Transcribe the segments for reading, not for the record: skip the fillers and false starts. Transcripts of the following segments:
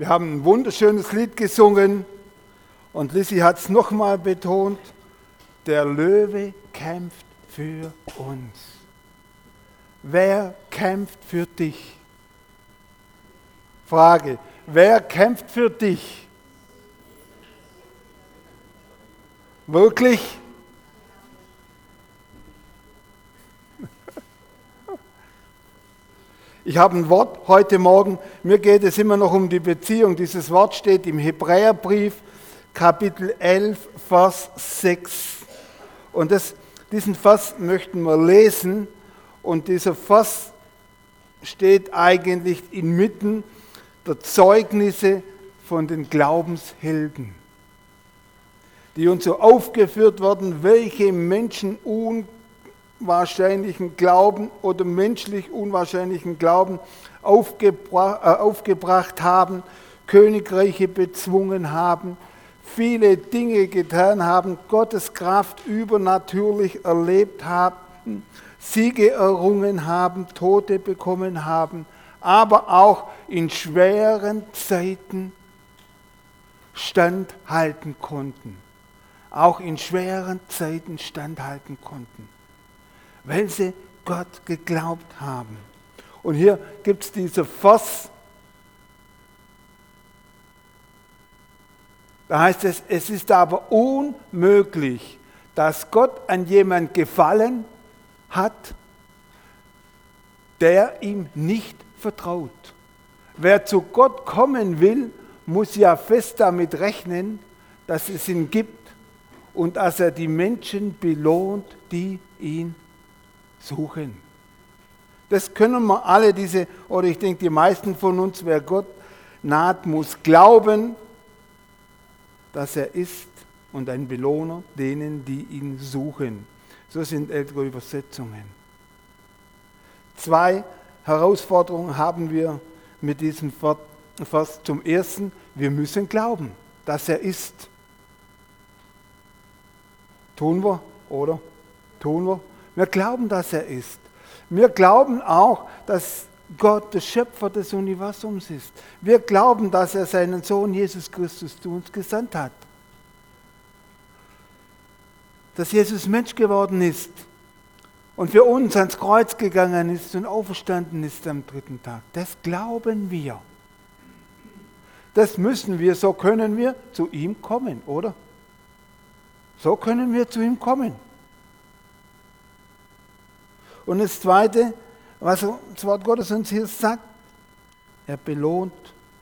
Wir haben ein wunderschönes Lied gesungen und Lissy hat es nochmal betont, der Löwe kämpft für uns. Wer kämpft für dich? Frage, wer kämpft für dich? Wirklich? Ich habe ein Wort heute Morgen, mir geht es immer noch um die Beziehung. Dieses Wort steht im Hebräerbrief, Kapitel 11, Vers 6. Und diesen Vers möchten wir lesen. Und dieser Vers steht eigentlich inmitten der Zeugnisse von den Glaubenshelden, die uns so aufgeführt werden, welche Menschen unwahrscheinlichen Glauben oder menschlich unwahrscheinlichen Glauben aufgebracht haben, Königreiche bezwungen haben, viele Dinge getan haben, Gottes Kraft übernatürlich erlebt haben, Siege errungen haben, Tote bekommen haben, aber auch in schweren Zeiten standhalten konnten. Auch in schweren Zeiten standhalten konnten, weil sie Gott geglaubt haben. Und hier gibt es diese Vers, da heißt es, es ist aber unmöglich, dass Gott an jemand gefallen hat, der ihm nicht vertraut. Wer zu Gott kommen will, muss ja fest damit rechnen, dass es ihn gibt und dass er die Menschen belohnt, die ihn suchen. Das können wir alle, oder ich denke, die meisten von uns, wer Gott naht, muss glauben, dass er ist und ein Belohner denen, die ihn suchen. So sind ältere Übersetzungen. 2 Herausforderungen haben wir mit diesem Vers. Zum Ersten, wir müssen glauben, dass er ist. Tun wir, oder? Tun wir? Wir glauben, dass er ist. Wir glauben auch, dass Gott der Schöpfer des Universums ist. Wir glauben, dass er seinen Sohn Jesus Christus zu uns gesandt hat. Dass Jesus Mensch geworden ist und für uns ans Kreuz gegangen ist und auferstanden ist am 3. Tag. Das glauben wir. Das müssen wir, so können wir zu ihm kommen, oder? So können wir zu ihm kommen. Und das Zweite, was das Wort Gottes uns hier sagt, er belohnt.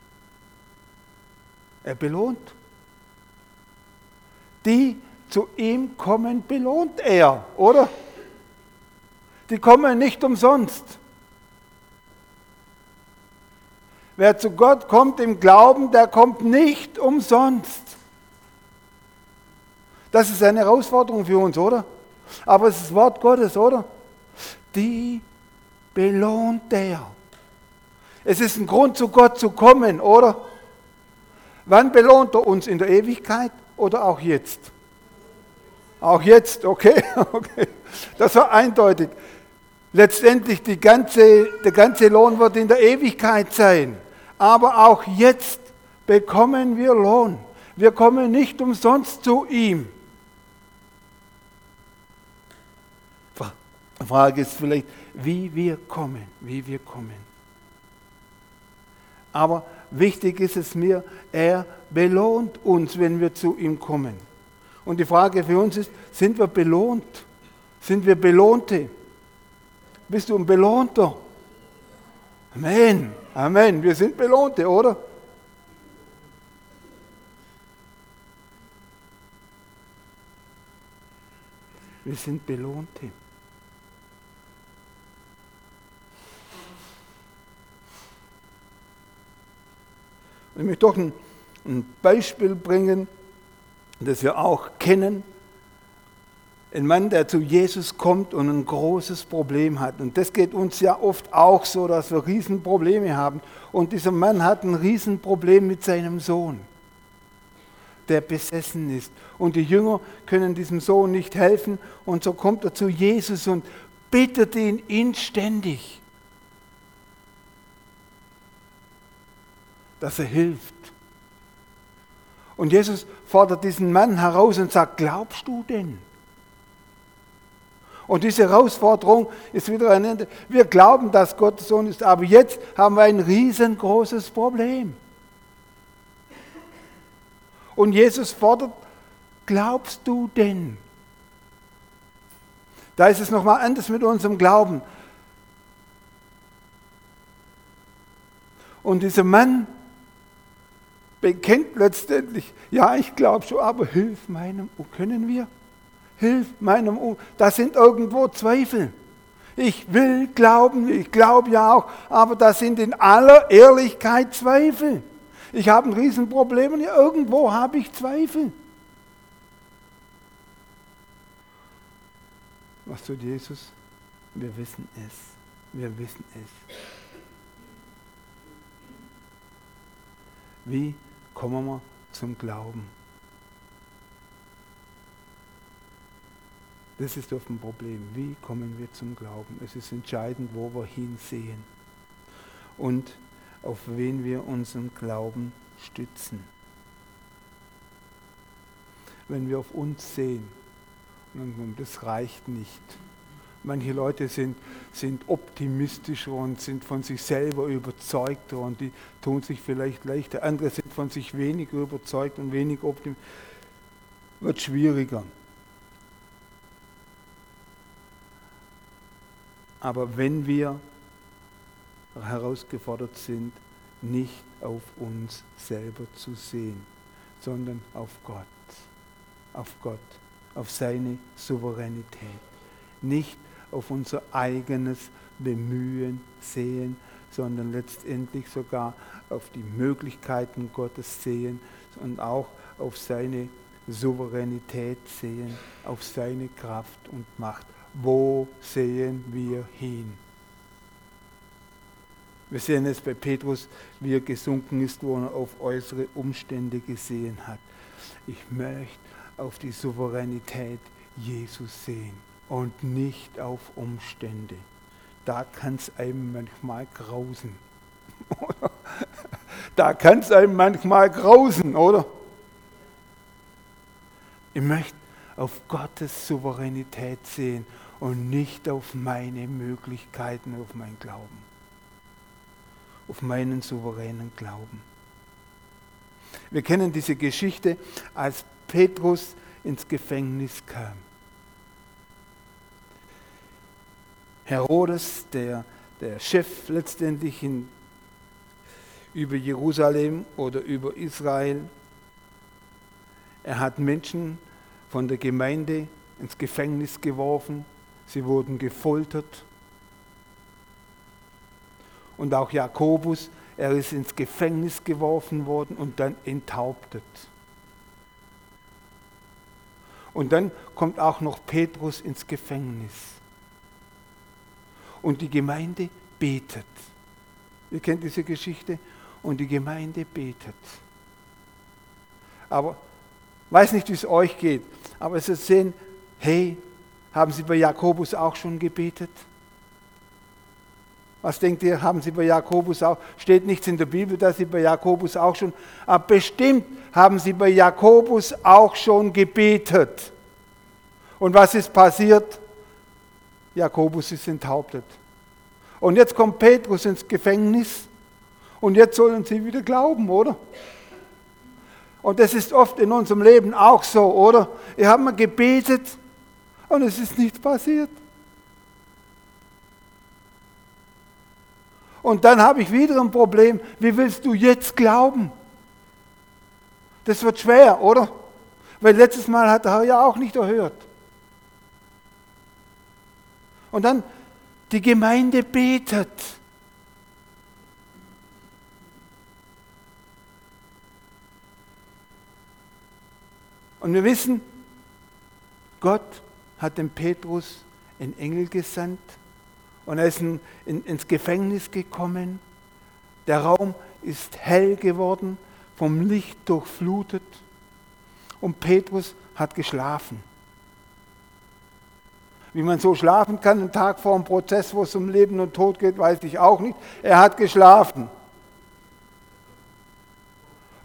Er belohnt. Die zu ihm kommen, belohnt er, oder? Die kommen nicht umsonst. Wer zu Gott kommt im Glauben, der kommt nicht umsonst. Das ist eine Herausforderung für uns, oder? Aber es ist das Wort Gottes, oder? Die belohnt er. Es ist ein Grund, zu Gott zu kommen, oder? Wann belohnt er uns? In der Ewigkeit oder auch jetzt? Auch jetzt, okay. Das war eindeutig. Letztendlich der ganze Lohn wird in der Ewigkeit sein. Aber auch jetzt bekommen wir Lohn. Wir kommen nicht umsonst zu ihm. Die Frage ist vielleicht, wie wir kommen. Aber wichtig ist es mir, er belohnt uns, wenn wir zu ihm kommen. Und die Frage für uns ist, sind wir belohnt? Sind wir Belohnte? Bist du ein Belohnter? Amen, Amen. Wir sind Belohnte, oder? Wir sind Belohnte. Ich möchte doch ein Beispiel bringen, das wir auch kennen. Ein Mann, der zu Jesus kommt und ein großes Problem hat. Und das geht uns ja oft auch so, dass wir Riesenprobleme haben. Und dieser Mann hat ein Riesenproblem mit seinem Sohn, der besessen ist. Und die Jünger können diesem Sohn nicht helfen. Und so kommt er zu Jesus und bittet ihn inständig. dass er hilft. Und Jesus fordert diesen Mann heraus und sagt, glaubst du denn? Und diese Herausforderung ist wieder ein Ende. Wir glauben, dass Gottes Sohn ist, aber jetzt haben wir ein riesengroßes Problem. Und Jesus fordert, glaubst du denn? Da ist es nochmal anders mit unserem Glauben. Und dieser Mann bekennt letztendlich, ja, ich glaube schon, aber hilf meinem, können wir? Hilf meinem, da sind irgendwo Zweifel. Ich will glauben, ich glaube ja auch, aber da sind in aller Ehrlichkeit Zweifel. Ich habe ein Riesenproblem und irgendwo habe ich Zweifel. Was tut Jesus? Wir wissen es. Wir wissen es. Wie kommen wir zum Glauben? Das ist oft ein Problem. Wie kommen wir zum Glauben? Es ist entscheidend, wo wir hinsehen und auf wen wir unseren Glauben stützen. Wenn wir auf uns sehen, das reicht nicht. Manche Leute sind optimistischer und sind von sich selber überzeugter und die tun sich vielleicht leichter. Andere sind von sich weniger überzeugt und weniger optimistisch. Wird schwieriger. Aber wenn wir herausgefordert sind, nicht auf uns selber zu sehen, sondern auf Gott, auf seine Souveränität. Nicht auf unser eigenes Bemühen sehen, sondern letztendlich sogar auf die Möglichkeiten Gottes sehen und auch auf seine Souveränität sehen, auf seine Kraft und Macht. Wo sehen wir hin? Wir sehen es bei Petrus, wie er gesunken ist, wo er auf äußere Umstände gesehen hat. Ich möchte auf die Souveränität Jesus sehen und nicht auf Umstände. Da kann es einem manchmal grausen. Da kann es einem manchmal grausen, oder? Ich möchte auf Gottes Souveränität sehen und nicht auf meine Möglichkeiten, auf meinen Glauben. Auf meinen souveränen Glauben. Wir kennen diese Geschichte, als Petrus ins Gefängnis kam. Herodes, der Chef letztendlich über Jerusalem oder über Israel, er hat Menschen von der Gemeinde ins Gefängnis geworfen, sie wurden gefoltert. Und auch Jakobus, er ist ins Gefängnis geworfen worden und dann enthauptet. Und dann kommt auch noch Petrus ins Gefängnis. Und die Gemeinde betet. Ihr kennt diese Geschichte? Und die Gemeinde betet. Aber weiß nicht, wie es euch geht, aber Sie sehen, hey, haben Sie bei Jakobus auch schon gebetet? Was denkt ihr, haben Sie bei Jakobus auch? Steht nichts in der Bibel, dass Sie bei Jakobus auch schon, aber bestimmt haben Sie bei Jakobus auch schon gebetet. Und was ist passiert? Jakobus ist enthauptet. Und jetzt kommt Petrus ins Gefängnis und jetzt sollen Sie wieder glauben, oder? Und das ist oft in unserem Leben auch so, oder? Wir haben mal gebetet und es ist nichts passiert. Und dann habe ich wieder ein Problem. Wie willst du jetzt glauben? Das wird schwer, oder? Weil letztes Mal hat der Herr ja auch nicht erhört. Und dann die Gemeinde betet. Und wir wissen, Gott hat dem Petrus einen Engel gesandt und er ist ins Gefängnis gekommen. Der Raum ist hell geworden, vom Licht durchflutet und Petrus hat geschlafen. Wie man so schlafen kann, einen Tag vor einem Prozess, wo es um Leben und Tod geht, weiß ich auch nicht. Er hat geschlafen.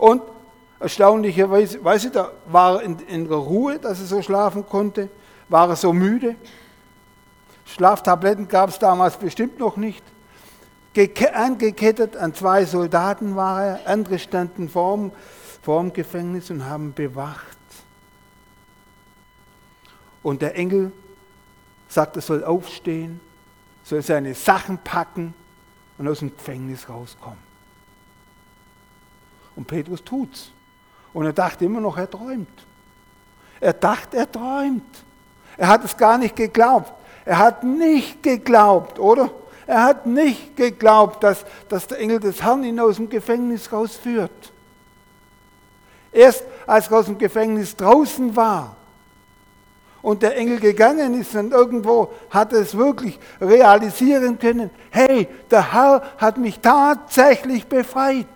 Und erstaunlicherweise, weiß ich, da war er in der Ruhe, dass er so schlafen konnte, war er so müde. Schlaftabletten gab es damals bestimmt noch nicht. Angekettet an 2 Soldaten war er, andere standen vor dem Gefängnis und haben bewacht. Und der Engel sagt, er soll aufstehen, soll seine Sachen packen und aus dem Gefängnis rauskommen. Und Petrus tut's. Und er dachte immer noch, er träumt. Er dachte, er träumt. Er hat es gar nicht geglaubt. Er hat nicht geglaubt, oder? Er hat nicht geglaubt, dass der Engel des Herrn ihn aus dem Gefängnis rausführt. Erst als er aus dem Gefängnis draußen war und der Engel gegangen ist und irgendwo hat er es wirklich realisieren können, hey, der Herr hat mich tatsächlich befreit.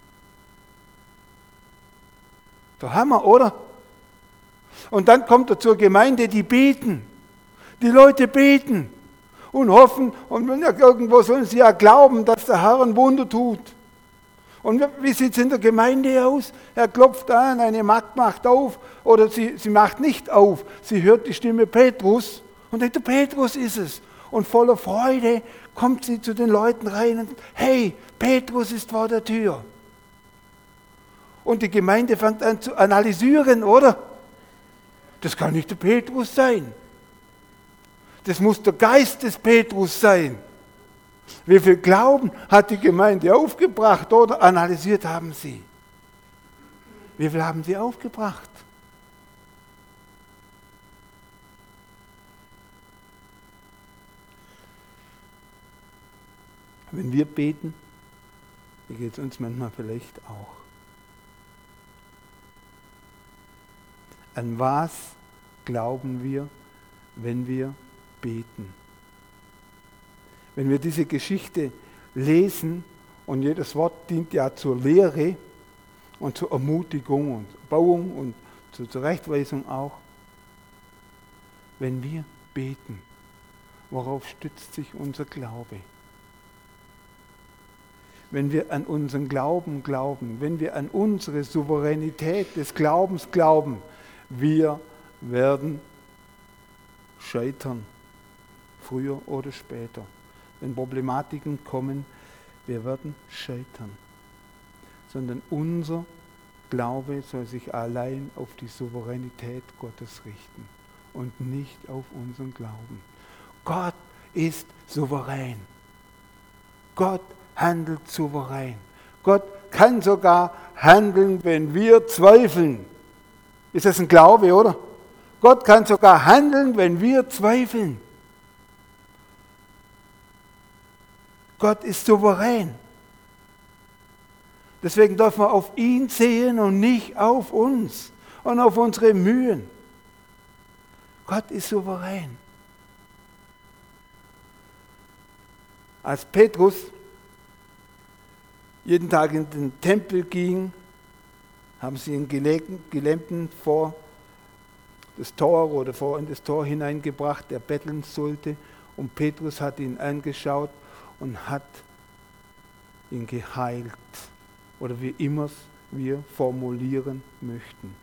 Der Hammer, oder? Und dann kommt er zur Gemeinde, die beten. Die Leute beten und hoffen, und irgendwo sollen sie ja glauben, dass der Herr ein Wunder tut. Und wie sieht es in der Gemeinde aus? Er klopft an, eine Magd macht auf, oder sie macht nicht auf. Sie hört die Stimme Petrus und denkt, der Petrus ist es. Und voller Freude kommt sie zu den Leuten rein und sagt, hey, Petrus ist vor der Tür. Und die Gemeinde fängt an zu analysieren, oder? Das kann nicht der Petrus sein. Das muss der Geist des Petrus sein. Wie viel Glauben hat die Gemeinde aufgebracht oder analysiert haben sie? Wie viel haben sie aufgebracht? Wenn wir beten, wie geht es uns manchmal vielleicht auch? An was glauben wir, wenn wir beten? Wenn wir diese Geschichte lesen, und jedes Wort dient ja zur Lehre und zur Ermutigung und Bauung und zur Zurechtweisung auch. Wenn wir beten, worauf stützt sich unser Glaube? Wenn wir an unseren Glauben glauben, wenn wir an unsere Souveränität des Glaubens glauben, wir werden scheitern, früher oder später. Wenn Problematiken kommen, wir werden scheitern. Sondern unser Glaube soll sich allein auf die Souveränität Gottes richten und nicht auf unseren Glauben. Gott ist souverän. Gott handelt souverän. Gott kann sogar handeln, wenn wir zweifeln. Ist das ein Glaube, oder? Gott kann sogar handeln, wenn wir zweifeln. Gott ist souverän. Deswegen dürfen wir auf ihn sehen und nicht auf uns und auf unsere Mühen. Gott ist souverän. Als Petrus jeden Tag in den Tempel ging, haben sie einen Gelähmten vor das Tor oder vor in das Tor hineingebracht, der betteln sollte. Und Petrus hat ihn angeschaut und hat ihn geheilt. Oder wie immer wir formulieren möchten.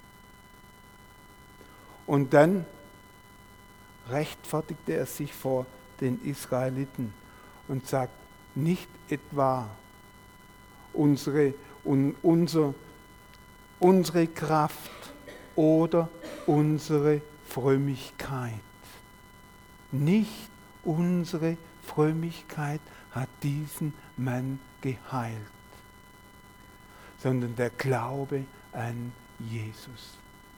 Und dann rechtfertigte er sich vor den Israeliten und sagt, nicht etwa unsere Kraft oder unsere Frömmigkeit. Nicht unsere Frömmigkeit hat diesen Mann geheilt, sondern der Glaube an Jesus.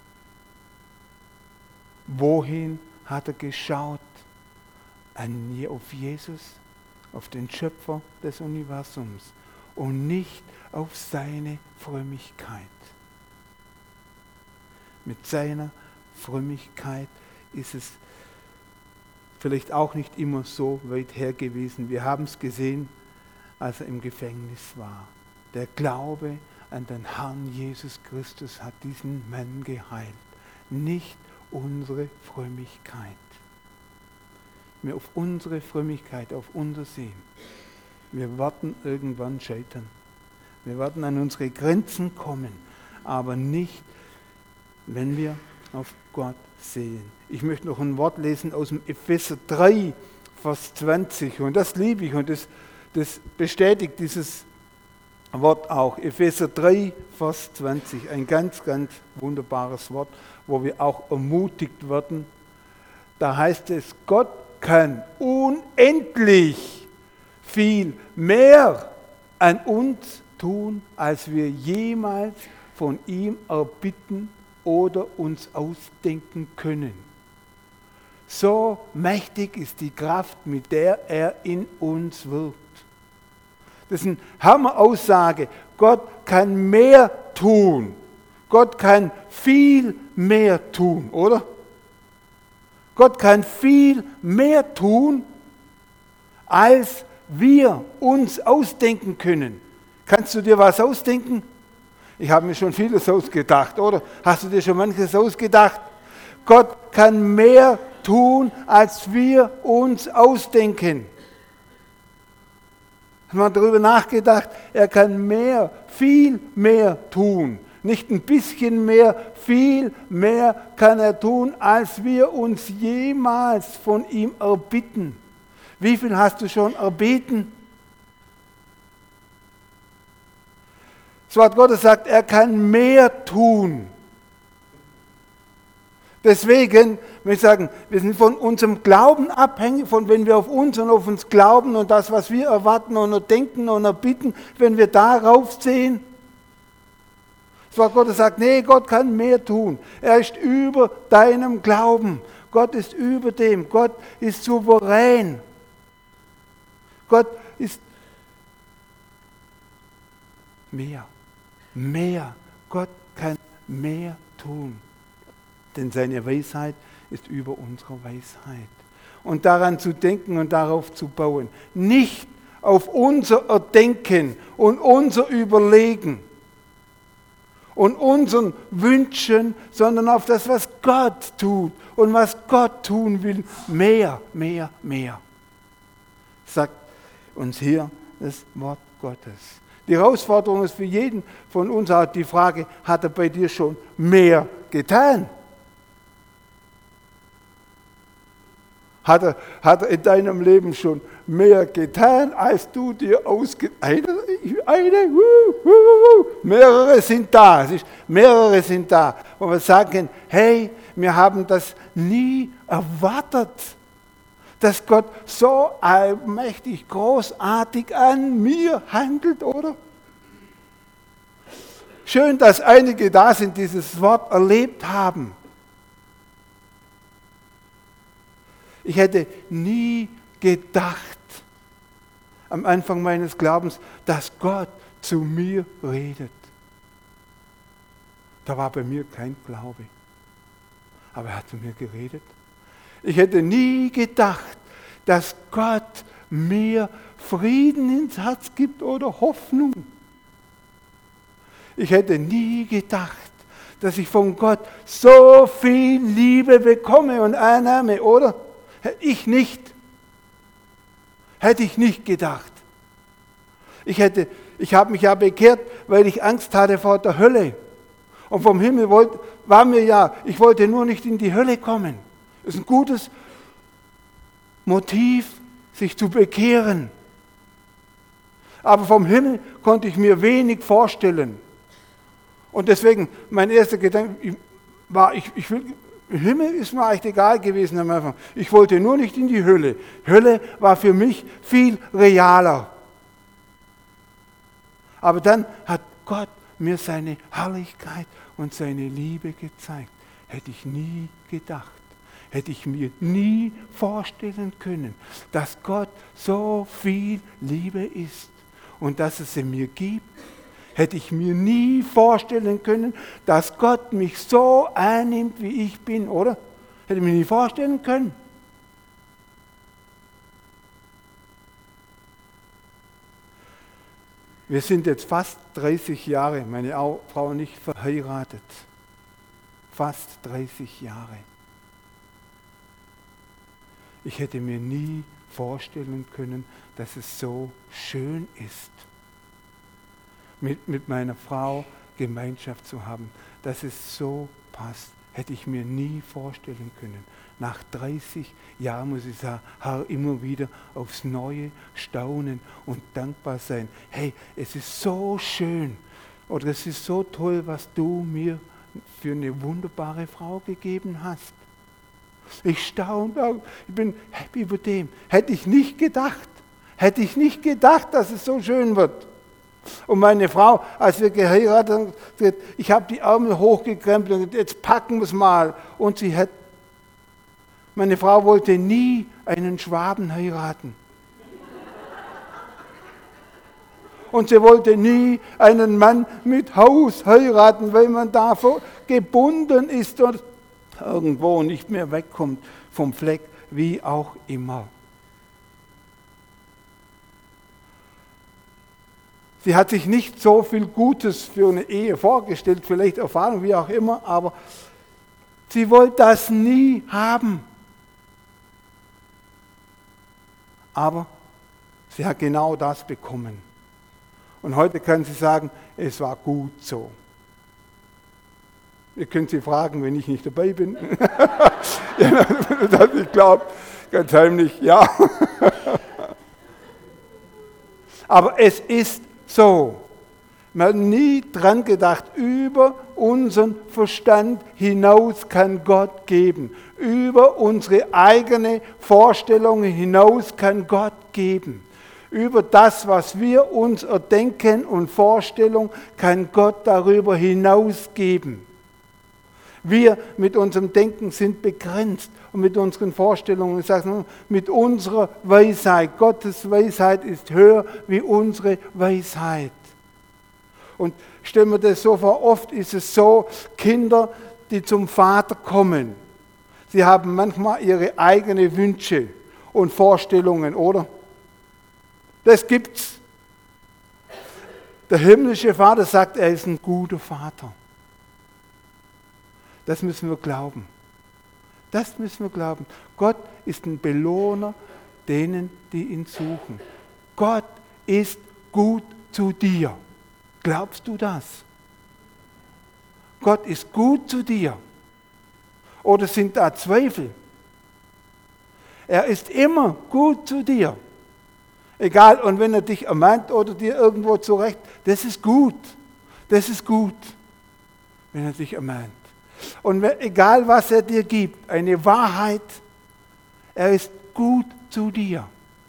Wohin hat er geschaut? Auf Jesus, auf den Schöpfer des Universums und nicht auf seine Frömmigkeit. Mit seiner Frömmigkeit ist es vielleicht auch nicht immer so weit her gewesen. Wir haben es gesehen, als er im Gefängnis war. Der Glaube an den Herrn Jesus Christus hat diesen Mann geheilt, nicht unsere Frömmigkeit. Wir auf unsere Frömmigkeit, auf unser Sehen. Wir werden irgendwann scheitern. Wir werden an unsere Grenzen kommen, aber nicht, wenn wir auf Gott sehen. Ich möchte noch ein Wort lesen aus dem Epheser 3, Vers 20. Und das liebe ich und das bestätigt dieses Wort auch. Epheser 3, Vers 20. Ein ganz, ganz wunderbares Wort, wo wir auch ermutigt werden. Da heißt es, Gott kann unendlich viel mehr an uns tun, als wir jemals von ihm erbitten oder uns ausdenken können. So mächtig ist die Kraft, mit der er in uns wirkt. Das ist eine Hammer-Aussage. Gott kann mehr tun. Gott kann viel mehr tun, oder? Gott kann viel mehr tun, als wir uns ausdenken können. Kannst du dir was ausdenken? Ich habe mir schon vieles ausgedacht, oder? Hast du dir schon manches ausgedacht? Gott kann mehr tun, als wir uns ausdenken. Haben wir darüber nachgedacht? Er kann mehr, viel mehr tun. Nicht ein bisschen mehr, viel mehr kann er tun, als wir uns jemals von ihm erbitten. Wie viel hast du schon erbeten? Das Wort Gottes sagt, er kann mehr tun. Deswegen, wenn ich sagen, wir sind von unserem Glauben abhängig, von wenn wir auf uns und auf uns glauben und das, was wir erwarten und denken und erbitten, wenn wir darauf sehen. Das Wort Gottes sagt, nee, Gott kann mehr tun. Er ist über deinem Glauben. Gott ist über dem. Gott ist souverän. Gott ist mehr. Mehr. Gott kann mehr tun. Denn seine Weisheit ist über unsere Weisheit. Und daran zu denken und darauf zu bauen. Nicht auf unser Erdenken und unser Überlegen und unseren Wünschen, sondern auf das, was Gott tut und was Gott tun will. Mehr, mehr, mehr. Sagt uns hier das Wort Gottes. Die Herausforderung ist für jeden von uns auch die Frage, hat er bei dir schon mehr getan? Hat er in deinem Leben schon mehr getan, als du dir mehrere sind da. Mehrere sind da. Wo wir sagen, hey, wir haben das nie erwartet, dass Gott so allmächtig, großartig an mir handelt, oder? Schön, dass einige da sind, die dieses Wort erlebt haben. Ich hätte nie gedacht, am Anfang meines Glaubens, dass Gott zu mir redet. Da war bei mir kein Glaube. Aber er hat zu mir geredet. Ich hätte nie gedacht, dass Gott mir Frieden ins Herz gibt oder Hoffnung. Ich hätte nie gedacht, dass ich von Gott so viel Liebe bekomme und Annahme, oder? Hätte ich nicht gedacht. Ich habe mich ja bekehrt, weil ich Angst hatte vor der Hölle. Und vom Himmel ich wollte nur nicht in die Hölle kommen. Das ist ein gutes Motiv, sich zu bekehren. Aber vom Himmel konnte ich mir wenig vorstellen. Und deswegen, mein erster Gedanke war, Himmel ist mir echt egal gewesen am Anfang. Ich wollte nur nicht in die Hölle. Hölle war für mich viel realer. Aber dann hat Gott mir seine Herrlichkeit und seine Liebe gezeigt. Hätte ich nie gedacht. Hätte ich mir nie vorstellen können, dass Gott so viel Liebe ist und dass es sie mir gibt. Hätte ich mir nie vorstellen können, dass Gott mich so annimmt, wie ich bin, oder? Hätte ich mir nie vorstellen können. Wir sind jetzt fast 30 Jahre, meine Frau und ich, verheiratet. Fast 30 Jahre. Ich hätte mir nie vorstellen können, dass es so schön ist. mit meiner Frau Gemeinschaft zu haben, dass es so passt, hätte ich mir nie vorstellen können. Nach 30 Jahren muss ich sagen, Herr, immer wieder aufs Neue staunen und dankbar sein. Hey, es ist so schön oder es ist so toll, was du mir für eine wunderbare Frau gegeben hast. Ich staune, ich bin happy über dem. Hätte ich nicht gedacht, dass es so schön wird. Und meine Frau, als wir geheiratet haben, gesagt, ich habe die Ärmel hochgekrempelt und gesagt, jetzt packen wir es mal. Und meine Frau wollte nie einen Schwaben heiraten. Und sie wollte nie einen Mann mit Haus heiraten, weil man da gebunden ist und irgendwo nicht mehr wegkommt vom Fleck, wie auch immer. Sie hat sich nicht so viel Gutes für eine Ehe vorgestellt, vielleicht Erfahrung, wie auch immer, aber sie wollte das nie haben. Aber sie hat genau das bekommen. Und heute kann sie sagen, es war gut so. Ihr könnt sie fragen, wenn ich nicht dabei bin. Ich glaube, ganz heimlich, ja. Aber es ist so. Man hat nie dran gedacht, über unseren Verstand hinaus kann Gott geben. Über unsere eigene Vorstellung hinaus kann Gott geben. Über das, was wir uns erdenken und Vorstellung, kann Gott darüber hinaus geben. Wir mit unserem Denken sind begrenzt und mit unseren Vorstellungen, ich sage nur, mit unserer Weisheit. Gottes Weisheit ist höher wie unsere Weisheit. Und stellen wir das so vor, oft ist es so, Kinder, die zum Vater kommen, sie haben manchmal ihre eigenen Wünsche und Vorstellungen, oder? Das gibt's. Der himmlische Vater sagt, er ist ein guter Vater. Das müssen wir glauben. Das müssen wir glauben. Gott ist ein Belohner denen, die ihn suchen. Gott ist gut zu dir. Glaubst du das? Gott ist gut zu dir. Oder sind da Zweifel? Er ist immer gut zu dir. Egal, und wenn er dich ermahnt oder dir irgendwo zurecht, das ist gut. Das ist gut, wenn er dich ermahnt. Und egal, was er dir gibt, eine Wahrheit, er ist gut zu dir.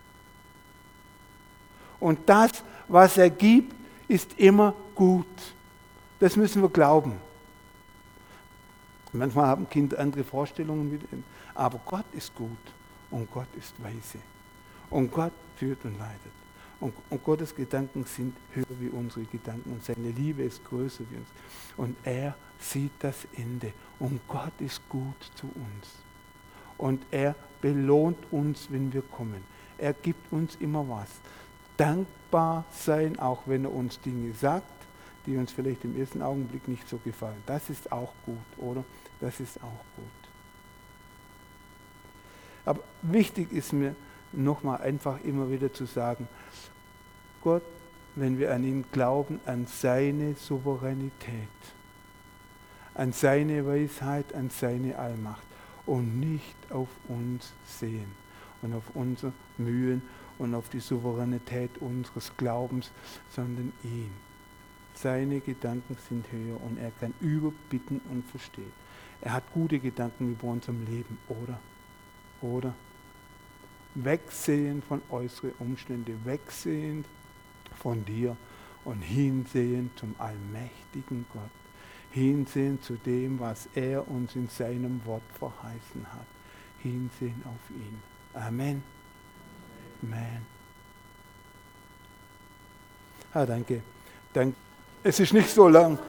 Und das, was er gibt, ist immer gut. Das müssen wir glauben. Manchmal haben Kinder andere Vorstellungen, aber Gott ist gut und Gott ist weise. Und Gott führt und leitet. Und Gottes Gedanken sind höher wie unsere Gedanken und seine Liebe ist größer wie uns. Und er sieht das Ende. Und Gott ist gut zu uns. Und er belohnt uns, wenn wir kommen. Er gibt uns immer was. Dankbar sein, auch wenn er uns Dinge sagt, die uns vielleicht im ersten Augenblick nicht so gefallen. Das ist auch gut, oder? Das ist auch gut. Aber wichtig ist mir, nochmal einfach immer wieder zu sagen, Gott, wenn wir an ihn glauben, an seine Souveränität, an seine Weisheit, an seine Allmacht und nicht auf uns sehen und auf unsere Mühen und auf die Souveränität unseres Glaubens, sondern ihn. Seine Gedanken sind höher und er kann überbitten und verstehen. Er hat gute Gedanken über unserem Leben, oder? Wegsehen von äußeren Umständen, wegsehen von dir und hinsehen zum allmächtigen Gott, hinsehen zu dem, was er uns in seinem Wort verheißen hat, hinsehen auf ihn. Amen. Amen. Danke. Es ist nicht so lang.